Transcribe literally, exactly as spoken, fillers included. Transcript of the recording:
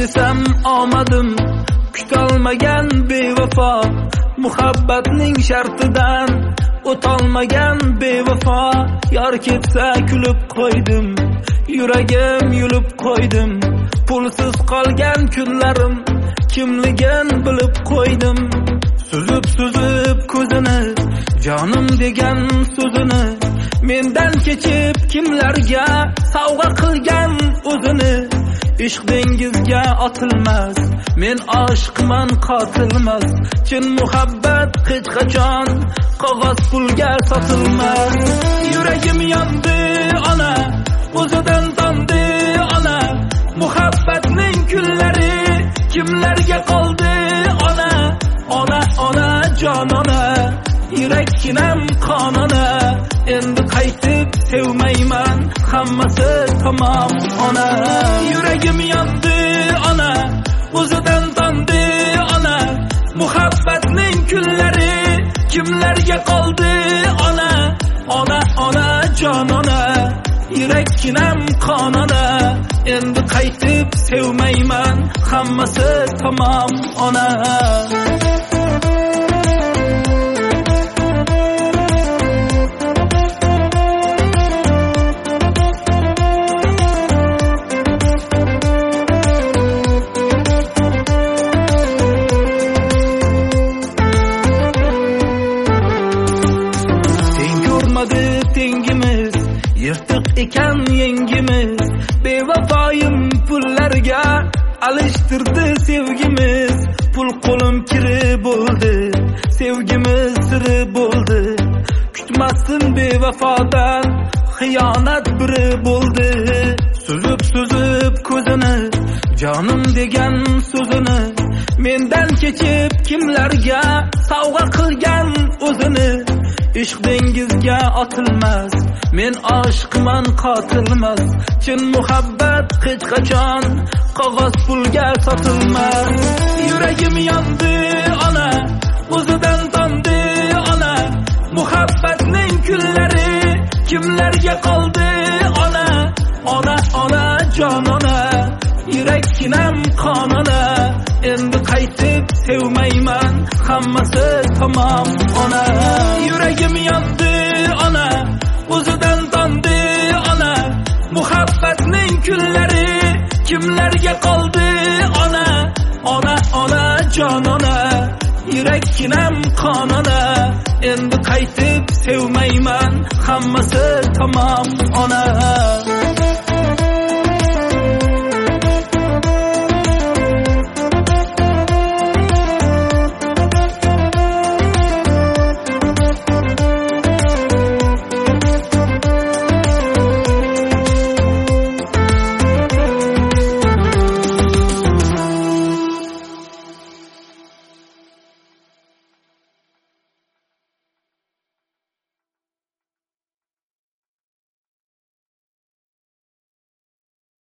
desam omadim, kutolmagan bevafo, muhabbatning shartidan o'tolmagan bevafo. Yor ketsa kulib qo'ydim, yuragim yulib qo'ydim. Pulsiz qolgan kunlarim kimligin bilib qo'ydim. Suzib suzib ko'zini, jonim degan so'zini, mendan kechib kimlarga sovg'a qilgan o'zini. Ishq dengizga otilmas, men oshiqman qotilmas. Chin muhabbat hech qachon qog'oz pulga sotilmas. Yuragim yondi ona, o'zidan tondi ona. Muhabbatning kunlari kimlarga qoldi ona? Ona ona jon ona, yurakkinam qonona. Endi qaytib sevmayman, hammasi tamom ona. Yuragim yondi ona, o'zidan tondi ona. Muhabbatning kunlari kimlarga qoldi ona? Ona ona jon ona, yurakkinam qonona. Endi qaytib sevmayman, hammasi tamom ona. Tengimiz yirtiq ekan yengimiz, bevafoyim pullarga alishtirdi sevgimiz. Pul qo'lim kiri bo'ldi, sevgimiz siri bo'ldi. Kutmasdim bevafodan, xiyonat biri bo'ldi. Suzib suzib ko'zini, jonim degan so'zini, mendan kechib kimlarga sovg'a qilgan o'zini. Ishq dengizga otilmas, men oshiqman qotilmas. Chin muhabbat hech qachon qog'oz pulga sotilmas. Yuragim yondi ona, o'zidan tondi ona. Muhabbatning kunlari kimlarga qoldi ona? Ona ona jon ona, yurakkinam qonona. Endi qaytib sevmayman, hammasi tamom ona. Yuragim yondi ona, o'zidan tondi ona. Muhabbatning kunlari kimlarga qoldi ona? Ona ona jon ona, yurakkinam qonona. Endi qaytib sevmayman, hammasi tamom ona.